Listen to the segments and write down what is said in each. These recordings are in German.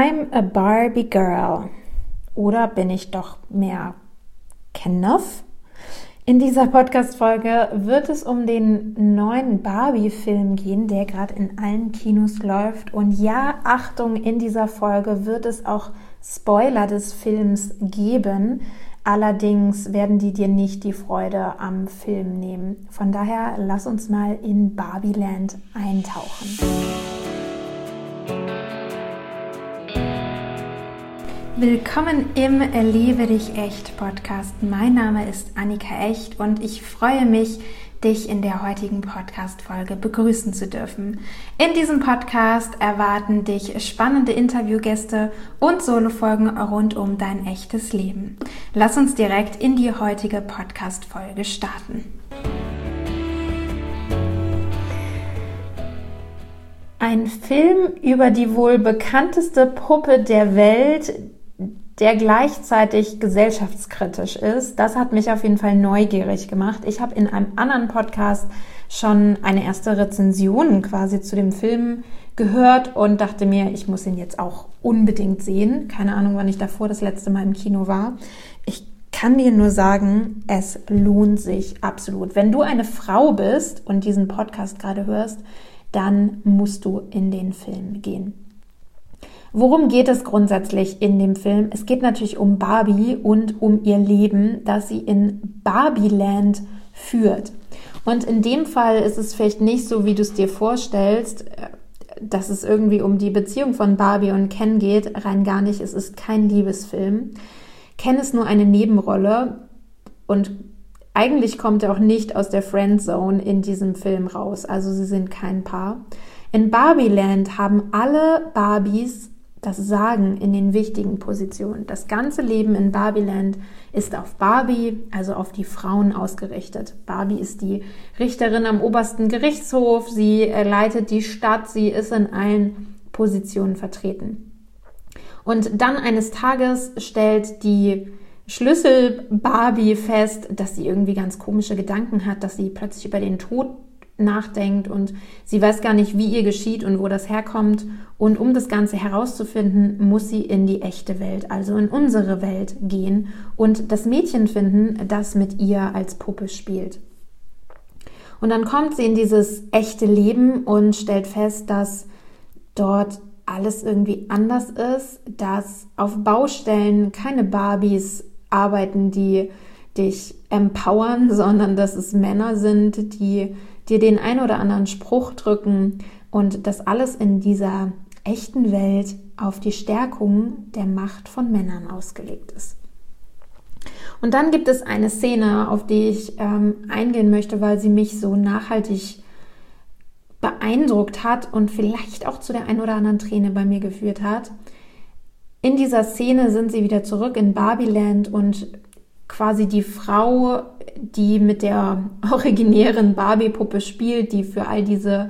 I'm a Barbie Girl. Oder bin ich doch mehr Ken-Nuff? In dieser Podcast-Folge wird es um den neuen Barbie-Film gehen, der gerade in allen Kinos läuft. Und ja, Achtung, in dieser Folge wird es auch Spoiler des Films geben. Allerdings werden die dir nicht die Freude am Film nehmen. Von daher lass uns mal in Barbieland eintauchen. Willkommen im Liebe dich echt Podcast. Mein Name ist Annika Echt und ich freue mich, dich in der heutigen Podcast-Folge begrüßen zu dürfen. In diesem Podcast erwarten dich spannende Interviewgäste und Solofolgen rund um dein echtes Leben. Lass uns direkt in die heutige Podcast-Folge starten. Ein Film über die wohl bekannteste Puppe der Welt, der gleichzeitig gesellschaftskritisch ist. Das hat mich auf jeden Fall neugierig gemacht. Ich habe in einem anderen Podcast schon eine erste Rezension quasi zu dem Film gehört und dachte mir, ich muss ihn jetzt auch unbedingt sehen. Keine Ahnung, wann ich davor das letzte Mal im Kino war. Ich kann dir nur sagen, es lohnt sich absolut. Wenn du eine Frau bist und diesen Podcast gerade hörst, dann musst du in den Film gehen. Worum geht es grundsätzlich in dem Film? Es geht natürlich um Barbie und um ihr Leben, das sie in Barbieland führt. Und in dem Fall ist es vielleicht nicht so, wie du es dir vorstellst, dass es irgendwie um die Beziehung von Barbie und Ken geht. Rein gar nicht, es ist kein Liebesfilm. Ken ist nur eine Nebenrolle und eigentlich kommt er auch nicht aus der Friendzone in diesem Film raus. Also sie sind kein Paar. In Barbieland haben alle Barbies das Sagen in den wichtigen Positionen. Das ganze Leben in Barbieland ist auf Barbie, also auf die Frauen ausgerichtet. Barbie ist die Richterin am obersten Gerichtshof, sie leitet die Stadt, sie ist in allen Positionen vertreten. Und dann eines Tages stellt die Schlüssel-Barbie fest, dass sie irgendwie ganz komische Gedanken hat, dass sie plötzlich über den Tod nachdenkt und sie weiß gar nicht, wie ihr geschieht und wo das herkommt. Und um das Ganze herauszufinden, muss sie in die echte Welt, also in unsere Welt gehen und das Mädchen finden, das mit ihr als Puppe spielt. Und dann kommt sie in dieses echte Leben und stellt fest, dass dort alles irgendwie anders ist, dass auf Baustellen keine Barbies arbeiten, die dich empowern, sondern dass es Männer sind, die dir den ein oder anderen Spruch drücken und das alles in dieser echten Welt auf die Stärkung der Macht von Männern ausgelegt ist. Und dann gibt es eine Szene, auf die ich eingehen möchte, weil sie mich so nachhaltig beeindruckt hat und vielleicht auch zu der ein oder anderen Träne bei mir geführt hat. In dieser Szene sind sie wieder zurück in Barbieland und quasi die Frau, die mit der originären Barbie-Puppe spielt, die für all diese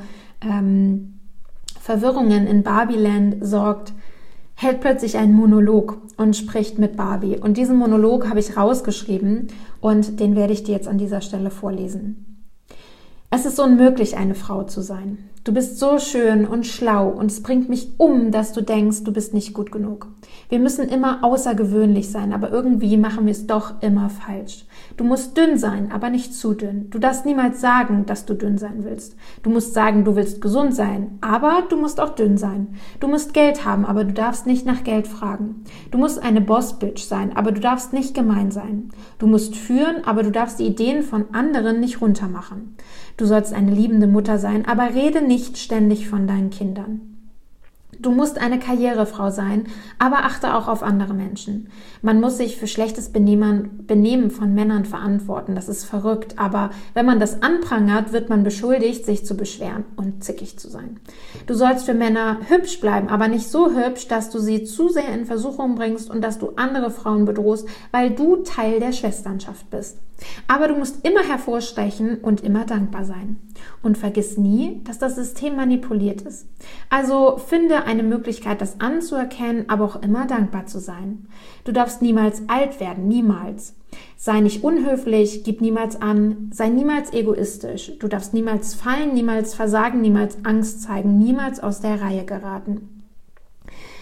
Verwirrungen in Barbieland sorgt, hält plötzlich einen Monolog und spricht mit Barbie. Und diesen Monolog habe ich rausgeschrieben und den werde ich dir jetzt an dieser Stelle vorlesen. Es ist unmöglich, eine Frau zu sein. Du bist so schön und schlau und es bringt mich um, dass du denkst, du bist nicht gut genug. Wir müssen immer außergewöhnlich sein, aber irgendwie machen wir es doch immer falsch. Du musst dünn sein, aber nicht zu dünn. Du darfst niemals sagen, dass du dünn sein willst. Du musst sagen, du willst gesund sein, aber du musst auch dünn sein. Du musst Geld haben, aber du darfst nicht nach Geld fragen. Du musst eine Boss-Bitch sein, aber du darfst nicht gemein sein. Du musst führen, aber du darfst die Ideen von anderen nicht runtermachen. Du sollst eine liebende Mutter sein, aber rede nicht ständig von deinen Kindern. Du musst eine Karrierefrau sein, aber achte auch auf andere Menschen. Man muss sich für schlechtes Benehmen von Männern verantworten. Das ist verrückt, aber wenn man das anprangert, wird man beschuldigt, sich zu beschweren und zickig zu sein. Du sollst für Männer hübsch bleiben, aber nicht so hübsch, dass du sie zu sehr in Versuchung bringst und dass du andere Frauen bedrohst, weil du Teil der Schwesternschaft bist. Aber du musst immer hervorstechen und immer dankbar sein. Und vergiss nie, dass das System manipuliert ist. Also finde eine Möglichkeit, das anzuerkennen, aber auch immer dankbar zu sein. Du darfst niemals alt werden, niemals. Sei nicht unhöflich, gib niemals an, sei niemals egoistisch. Du darfst niemals fallen, niemals versagen, niemals Angst zeigen, niemals aus der Reihe geraten.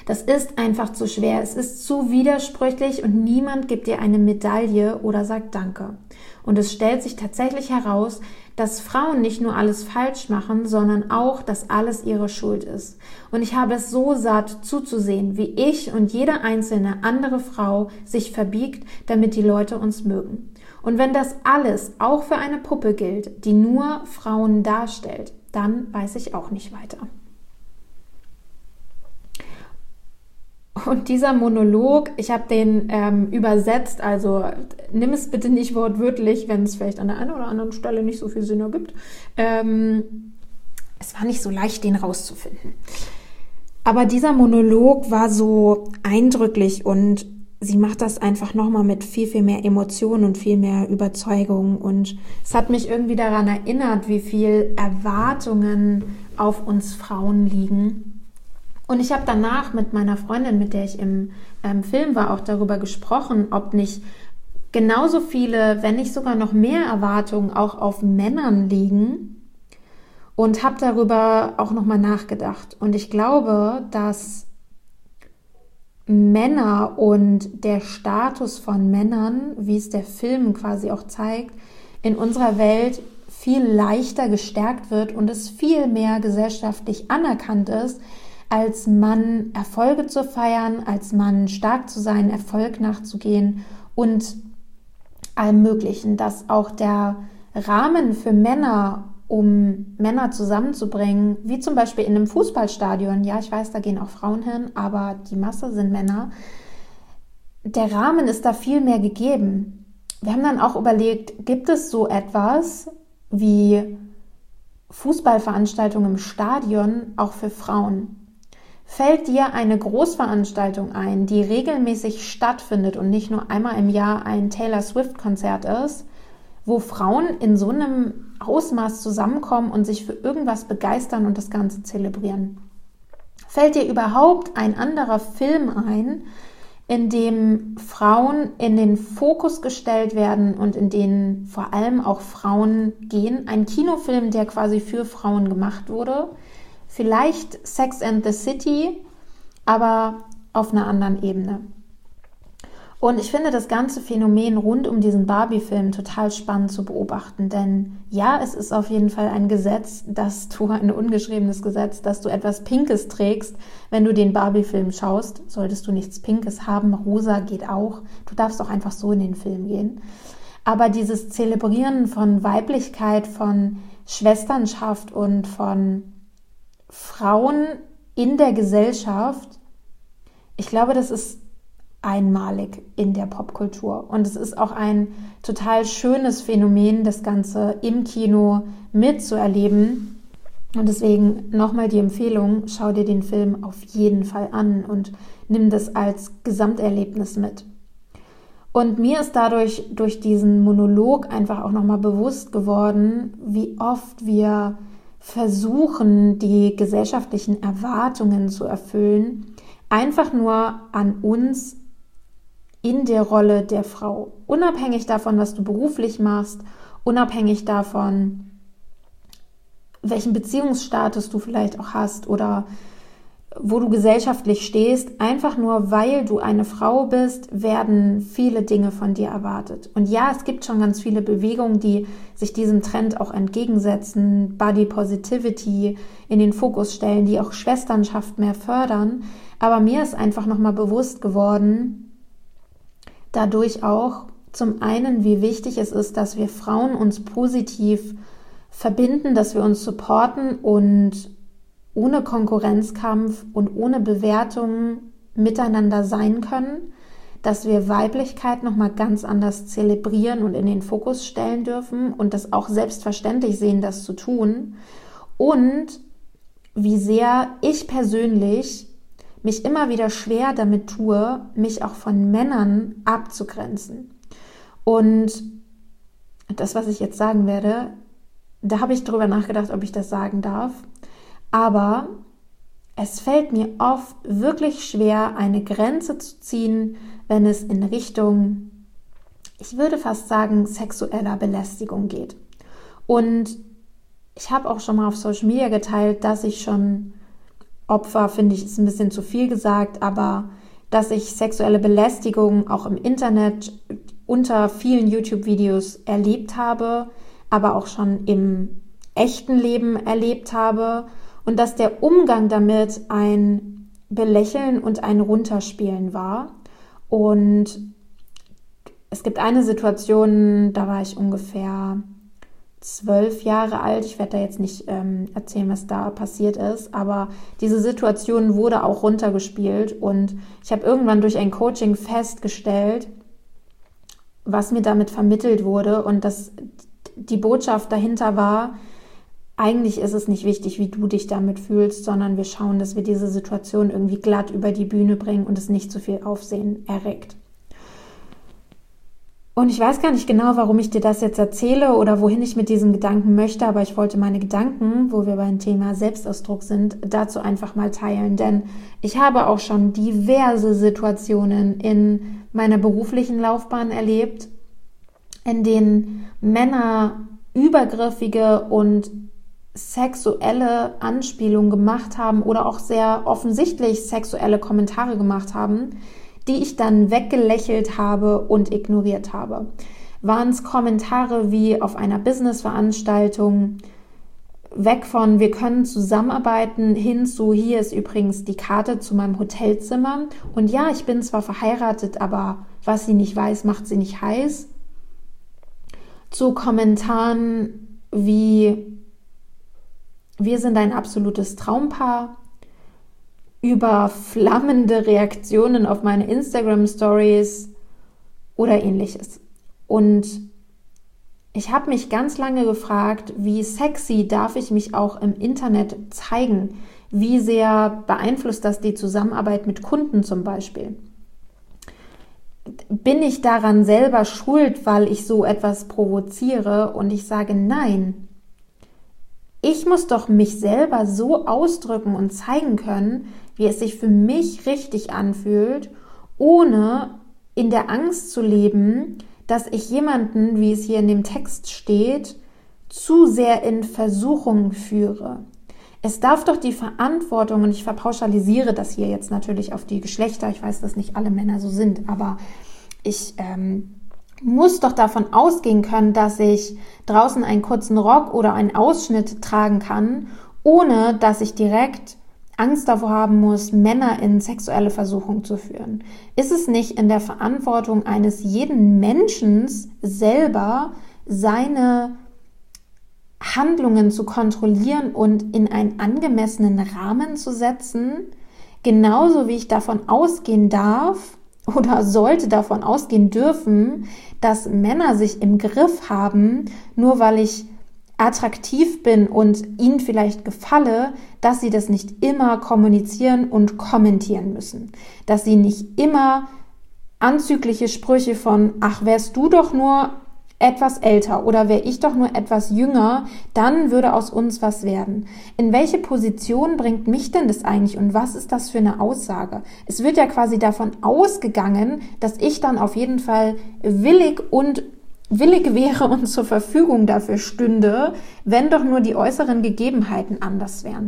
Das ist einfach zu schwer, es ist zu widersprüchlich und niemand gibt dir eine Medaille oder sagt Danke. Und es stellt sich tatsächlich heraus, dass Frauen nicht nur alles falsch machen, sondern auch, dass alles ihre Schuld ist. Und ich habe es so satt zuzusehen, wie ich und jede einzelne andere Frau sich verbiegt, damit die Leute uns mögen. Und wenn das alles auch für eine Puppe gilt, die nur Frauen darstellt, dann weiß ich auch nicht weiter. Und dieser Monolog, ich habe den übersetzt, also nimm es bitte nicht wortwörtlich, wenn es vielleicht an der einen oder anderen Stelle nicht so viel Sinn ergibt. Es war nicht so leicht, den rauszufinden. Aber dieser Monolog war so eindrücklich und sie macht das einfach nochmal mit viel, viel mehr Emotionen und viel mehr Überzeugung. Und es hat mich irgendwie daran erinnert, wie viel Erwartungen auf uns Frauen liegen. Und ich habe danach mit meiner Freundin, mit der ich im Film war, auch darüber gesprochen, ob nicht genauso viele, wenn nicht sogar noch mehr Erwartungen auch auf Männern liegen. Und habe darüber auch nochmal nachgedacht. Und ich glaube, dass Männer und der Status von Männern, wie es der Film quasi auch zeigt, in unserer Welt viel leichter gestärkt wird und es viel mehr gesellschaftlich anerkannt ist, als Mann Erfolge zu feiern, als Mann stark zu sein, Erfolg nachzugehen und allem Möglichen, dass auch der Rahmen für Männer, um Männer zusammenzubringen, wie zum Beispiel in einem Fußballstadion, ja, ich weiß, da gehen auch Frauen hin, aber die Masse sind Männer, der Rahmen ist da viel mehr gegeben. Wir haben dann auch überlegt, gibt es so etwas wie Fußballveranstaltungen im Stadion auch für Frauen? Fällt dir eine Großveranstaltung ein, die regelmäßig stattfindet und nicht nur einmal im Jahr ein Taylor Swift-Konzert ist, wo Frauen in so einem Ausmaß zusammenkommen und sich für irgendwas begeistern und das Ganze zelebrieren? Fällt dir überhaupt ein anderer Film ein, in dem Frauen in den Fokus gestellt werden und in denen vor allem auch Frauen gehen? Ein Kinofilm, der quasi für Frauen gemacht wurde. Vielleicht Sex and the City, aber auf einer anderen Ebene. Und ich finde das ganze Phänomen rund um diesen Barbie-Film total spannend zu beobachten, denn ja, es ist auf jeden Fall ein Gesetz, ein ungeschriebenes Gesetz, dass du etwas Pinkes trägst, wenn du den Barbie-Film schaust. Solltest du nichts Pinkes haben, rosa geht auch. Du darfst auch einfach so in den Film gehen. Aber dieses Zelebrieren von Weiblichkeit, von Schwesternschaft und von Frauen in der Gesellschaft, ich glaube, das ist einmalig in der Popkultur. Und es ist auch ein total schönes Phänomen, das Ganze im Kino mitzuerleben. Und deswegen nochmal die Empfehlung, schau dir den Film auf jeden Fall an und nimm das als Gesamterlebnis mit. Und mir ist dadurch durch diesen Monolog einfach auch nochmal bewusst geworden, wie oft wir versuchen, die gesellschaftlichen Erwartungen zu erfüllen, einfach nur an uns in der Rolle der Frau. Unabhängig davon, was du beruflich machst, unabhängig davon, welchen Beziehungsstatus du vielleicht auch hast oder wo du gesellschaftlich stehst, einfach nur weil du eine Frau bist, werden viele Dinge von dir erwartet. Und ja, es gibt schon ganz viele Bewegungen, die sich diesem Trend auch entgegensetzen, Body Positivity in den Fokus stellen, die auch Schwesternschaft mehr fördern. Aber mir ist einfach nochmal bewusst geworden, dadurch auch zum einen, wie wichtig es ist, dass wir Frauen uns positiv verbinden, dass wir uns supporten und ohne Konkurrenzkampf und ohne Bewertungen miteinander sein können, dass wir Weiblichkeit nochmal ganz anders zelebrieren und in den Fokus stellen dürfen und das auch selbstverständlich sehen, das zu tun. Und wie sehr ich persönlich mich immer wieder schwer damit tue, mich auch von Männern abzugrenzen. Und das, was ich jetzt sagen werde, da habe ich drüber nachgedacht, ob ich das sagen darf. Aber es fällt mir oft wirklich schwer, eine Grenze zu ziehen, wenn es in Richtung, ich würde fast sagen, sexueller Belästigung geht. Und ich habe auch schon mal auf Social Media geteilt, dass ich schon Opfer, finde ich, ist ein bisschen zu viel gesagt, aber dass ich sexuelle Belästigung auch im Internet unter vielen YouTube-Videos erlebt habe, aber auch schon im echten Leben erlebt habe und dass der Umgang damit ein Belächeln und ein Runterspielen war. Und es gibt eine Situation, da war ich ungefähr 12 Jahre alt. Ich werde da jetzt nicht erzählen, was da passiert ist, aber diese Situation wurde auch runtergespielt und ich habe irgendwann durch ein Coaching festgestellt, was mir damit vermittelt wurde und dass die Botschaft dahinter war, eigentlich ist es nicht wichtig, wie du dich damit fühlst, sondern wir schauen, dass wir diese Situation irgendwie glatt über die Bühne bringen und es nicht zu viel Aufsehen erregt. Und ich weiß gar nicht genau, warum ich dir das jetzt erzähle oder wohin ich mit diesen Gedanken möchte, aber ich wollte meine Gedanken, wo wir beim Thema Selbstausdruck sind, dazu einfach mal teilen. Denn ich habe auch schon diverse Situationen in meiner beruflichen Laufbahn erlebt, in denen Männer übergriffige und sexuelle Anspielungen gemacht haben oder auch sehr offensichtlich sexuelle Kommentare gemacht haben, die ich dann weggelächelt habe und ignoriert habe. Waren es Kommentare wie auf einer Businessveranstaltung, weg von wir können zusammenarbeiten, hin zu hier ist übrigens die Karte zu meinem Hotelzimmer und ja, ich bin zwar verheiratet, aber was sie nicht weiß, macht sie nicht heiß. Zu Kommentaren wie wir sind ein absolutes Traumpaar, über flammende Reaktionen auf meine Instagram-Stories oder ähnliches. Und ich habe mich ganz lange gefragt, wie sexy darf ich mich auch im Internet zeigen? Wie sehr beeinflusst das die Zusammenarbeit mit Kunden zum Beispiel? Bin ich daran selber schuld, weil ich so etwas provoziere? Und ich sage nein. Ich muss doch mich selber so ausdrücken und zeigen können, wie es sich für mich richtig anfühlt, ohne in der Angst zu leben, dass ich jemanden, wie es hier in dem Text steht, zu sehr in Versuchung führe. Es darf doch die Verantwortung, und ich verpauschalisiere das hier jetzt natürlich auf die Geschlechter, ich weiß, dass nicht alle Männer so sind, aber ich muss doch davon ausgehen können, dass ich draußen einen kurzen Rock oder einen Ausschnitt tragen kann, ohne dass ich direkt Angst davor haben muss, Männer in sexuelle Versuchung zu führen. Ist es nicht in der Verantwortung eines jeden Menschen selber, seine Handlungen zu kontrollieren und in einen angemessenen Rahmen zu setzen? Genauso wie ich davon ausgehen darf oder sollte davon ausgehen dürfen, dass Männer sich im Griff haben, nur weil ich attraktiv bin und ihnen vielleicht gefalle, dass sie das nicht immer kommunizieren und kommentieren müssen. Dass sie nicht immer anzügliche Sprüche von, ach, wärst du doch nur etwas älter oder wäre ich doch nur etwas jünger, dann würde aus uns was werden. In welche Position bringt mich denn das eigentlich und was ist das für eine Aussage? Es wird ja quasi davon ausgegangen, dass ich dann auf jeden Fall willig wäre und zur Verfügung dafür stünde, wenn doch nur die äußeren Gegebenheiten anders wären.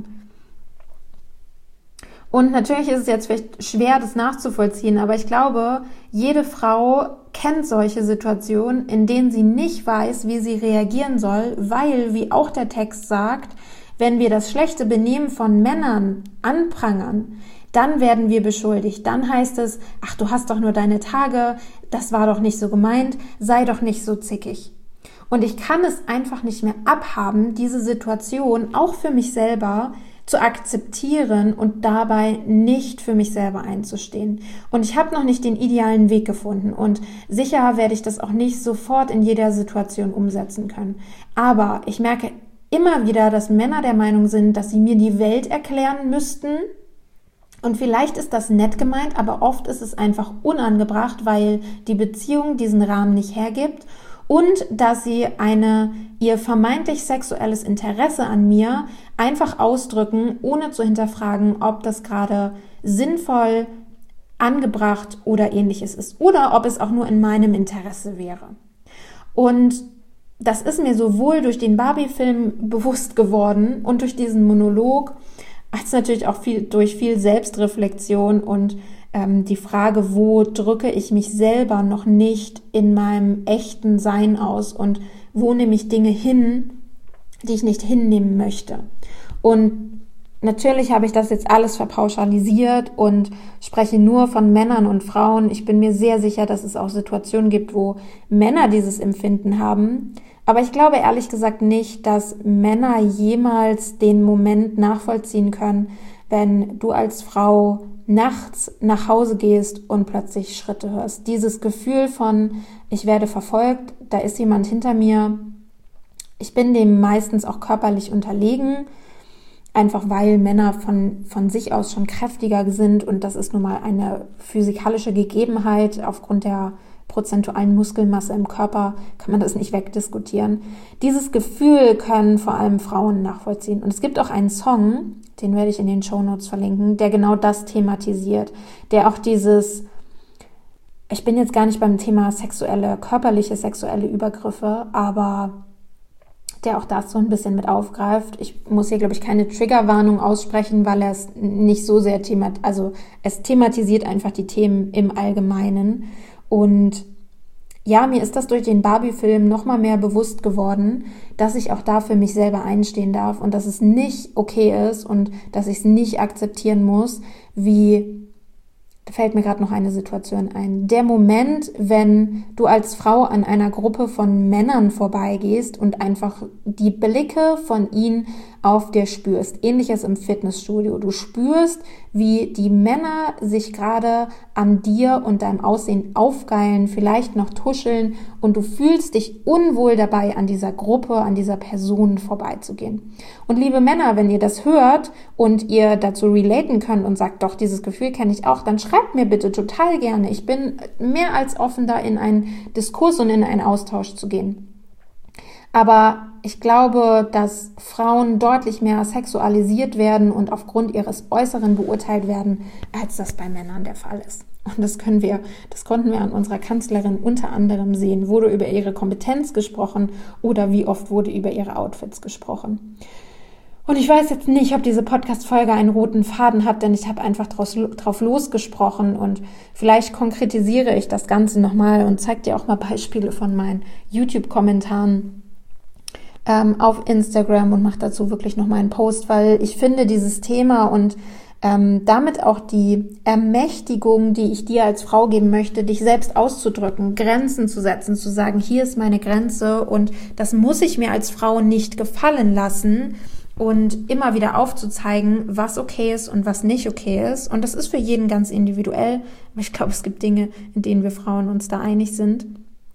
Und natürlich ist es jetzt vielleicht schwer, das nachzuvollziehen, aber ich glaube, jede Frau kennt solche Situationen, in denen sie nicht weiß, wie sie reagieren soll, weil, wie auch der Text sagt, wenn wir das schlechte Benehmen von Männern anprangern, dann werden wir beschuldigt. Dann heißt es, ach, du hast doch nur deine Tage, das war doch nicht so gemeint, sei doch nicht so zickig. Und ich kann es einfach nicht mehr abhaben, diese Situation auch für mich selber zu akzeptieren und dabei nicht für mich selber einzustehen. Und ich habe noch nicht den idealen Weg gefunden und sicher werde ich das auch nicht sofort in jeder Situation umsetzen können. Aber ich merke immer wieder, dass Männer der Meinung sind, dass sie mir die Welt erklären müssten. Und vielleicht ist das nett gemeint, aber oft ist es einfach unangebracht, weil die Beziehung diesen Rahmen nicht hergibt und dass sie ihr vermeintlich sexuelles Interesse an mir einfach ausdrücken, ohne zu hinterfragen, ob das gerade sinnvoll, angebracht oder ähnliches ist oder ob es auch nur in meinem Interesse wäre. Und das ist mir sowohl durch den Barbie-Film bewusst geworden und durch diesen Monolog, als natürlich auch durch viel Selbstreflexion und die Frage, wo drücke ich mich selber noch nicht in meinem echten Sein aus und wo nehme ich Dinge hin, die ich nicht hinnehmen möchte. Und natürlich habe ich das jetzt alles verpauschalisiert und spreche nur von Männern und Frauen. Ich bin mir sehr sicher, dass es auch Situationen gibt, wo Männer dieses Empfinden haben. Aber ich glaube ehrlich gesagt nicht, dass Männer jemals den Moment nachvollziehen können, wenn du als Frau nachts nach Hause gehst und plötzlich Schritte hörst. Dieses Gefühl von, ich werde verfolgt, da ist jemand hinter mir. Ich bin dem meistens auch körperlich unterlegen, einfach weil Männer von sich aus schon kräftiger sind und das ist nun mal eine physikalische Gegebenheit. Aufgrund der prozentualen Muskelmasse im Körper kann man das nicht wegdiskutieren. Dieses Gefühl können vor allem Frauen nachvollziehen. Und es gibt auch einen Song, den werde ich in den Shownotes verlinken, der genau das thematisiert, der auch dieses, ich bin jetzt gar nicht beim Thema körperliche sexuelle Übergriffe, aber der auch das so ein bisschen mit aufgreift. Ich muss hier, glaube ich, keine Triggerwarnung aussprechen, weil er es nicht so sehr es thematisiert einfach die Themen im Allgemeinen. Und ja, mir ist das durch den Barbie-Film noch mal mehr bewusst geworden, dass ich auch da für mich selber einstehen darf und dass es nicht okay ist und dass ich es nicht akzeptieren muss, da fällt mir gerade noch eine Situation ein. Der Moment, wenn du als Frau an einer Gruppe von Männern vorbeigehst und einfach die Blicke von ihnen auf dir spürst. Ähnliches im Fitnessstudio. Du spürst, wie die Männer sich gerade an dir und deinem Aussehen aufgeilen, vielleicht noch tuscheln und du fühlst dich unwohl dabei, an dieser Gruppe, an dieser Person vorbeizugehen. Und liebe Männer, wenn ihr das hört und ihr dazu relaten könnt und sagt, doch, dieses Gefühl kenne ich auch, dann schreibt mir bitte total gerne. Ich bin mehr als offen, da in einen Diskurs und in einen Austausch zu gehen. Aber ich glaube, dass Frauen deutlich mehr sexualisiert werden und aufgrund ihres Äußeren beurteilt werden, als das bei Männern der Fall ist. Und das konnten wir an unserer Kanzlerin unter anderem sehen. Wurde über ihre Kompetenz gesprochen oder wie oft wurde über ihre Outfits gesprochen. Und ich weiß jetzt nicht, ob diese Podcast-Folge einen roten Faden hat, denn ich habe einfach drauf losgesprochen und vielleicht konkretisiere ich das Ganze nochmal und zeige dir auch mal Beispiele von meinen YouTube-Kommentaren auf Instagram und mache dazu wirklich nochmal einen Post, weil ich finde dieses Thema und damit auch die Ermächtigung, die ich dir als Frau geben möchte, dich selbst auszudrücken, Grenzen zu setzen, zu sagen, hier ist meine Grenze und das muss ich mir als Frau nicht gefallen lassen und immer wieder aufzuzeigen, was okay ist und was nicht okay ist. Und das ist für jeden ganz individuell, aber ich glaube, es gibt Dinge, in denen wir Frauen uns da einig sind.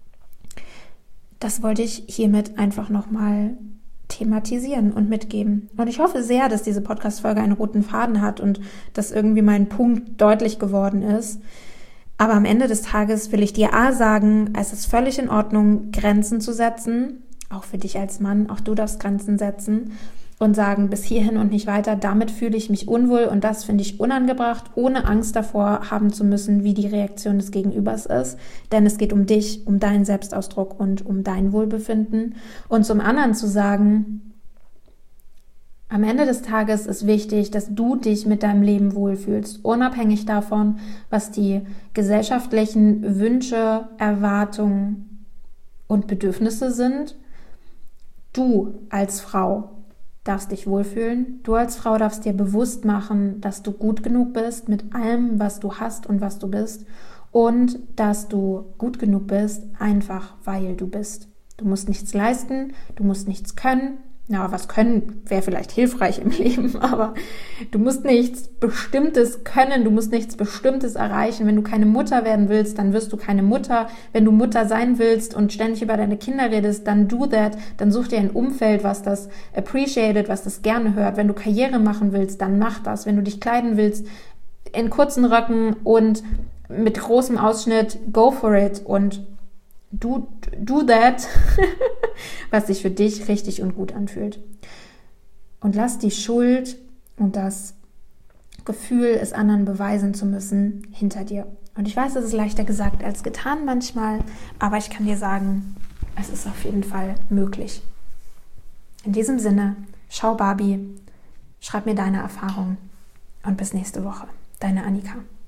Das wollte ich hiermit einfach nochmal thematisieren und mitgeben. Und ich hoffe sehr, dass diese Podcast-Folge einen roten Faden hat und dass irgendwie mein Punkt deutlich geworden ist. Aber am Ende des Tages will ich dir sagen, es ist völlig in Ordnung, Grenzen zu setzen, auch für dich als Mann, auch du darfst Grenzen setzen und sagen, bis hierhin und nicht weiter, damit fühle ich mich unwohl und das finde ich unangebracht, ohne Angst davor haben zu müssen, wie die Reaktion des Gegenübers ist. Denn es geht um dich, um deinen Selbstausdruck und um dein Wohlbefinden. Und zum anderen zu sagen, am Ende des Tages ist wichtig, dass du dich mit deinem Leben wohlfühlst, unabhängig davon, was die gesellschaftlichen Wünsche, Erwartungen und Bedürfnisse sind. Du als Frau darfst dich wohlfühlen. Du als Frau darfst dir bewusst machen, dass du gut genug bist mit allem, was du hast und was du bist und dass du gut genug bist, einfach weil du bist. Du musst nichts leisten, du musst nichts können. Ja, was können wäre vielleicht hilfreich im Leben, aber du musst nichts Bestimmtes können, du musst nichts Bestimmtes erreichen. Wenn du keine Mutter werden willst, dann wirst du keine Mutter. Wenn du Mutter sein willst und ständig über deine Kinder redest, dann do that. Dann such dir ein Umfeld, was das appreciated, was das gerne hört. Wenn du Karriere machen willst, dann mach das. Wenn du dich kleiden willst, in kurzen Röcken und mit großem Ausschnitt, go for it und do that, was sich für dich richtig und gut anfühlt. Und lass die Schuld und das Gefühl, es anderen beweisen zu müssen, hinter dir. Und ich weiß, es ist leichter gesagt als getan manchmal, aber ich kann dir sagen, es ist auf jeden Fall möglich. In diesem Sinne, schau Barbie, Schreib mir deine Erfahrungen und bis nächste Woche. Deine Annika.